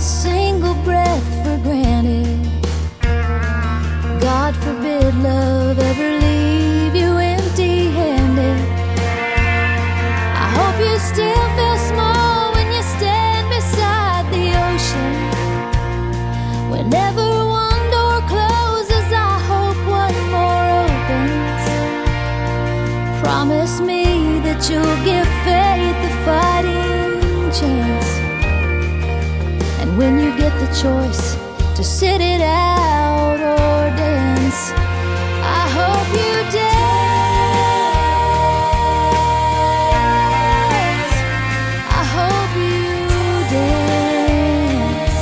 single breath for granted. God forbid love ever leave you empty-handed. I hope you still feel small when you stand beside the ocean. Whenever one door closes, I hope one more opens. Promise me that you'll give faith a fighting chance. And when you get the choice to sit it out or dance, I hope you dance. I hope you dance.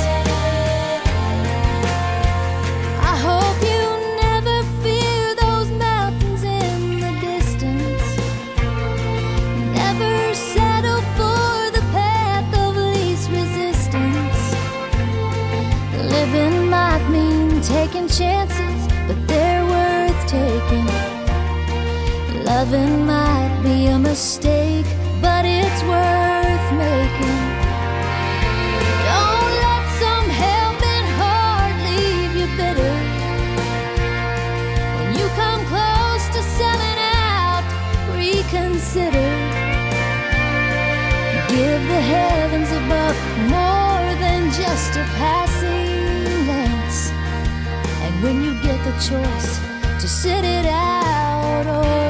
I hope you never fear those mountains in the distance. Never settle for the path of least resistance. Living might mean taking chances, but they're worth taking. Loving might be a mistake, but it's worth making. Don't let some helping heart leave you bitter. When you come close to selling out, reconsider. Give the heavens above more than just a passing glance. And when you get the choice to sit it out or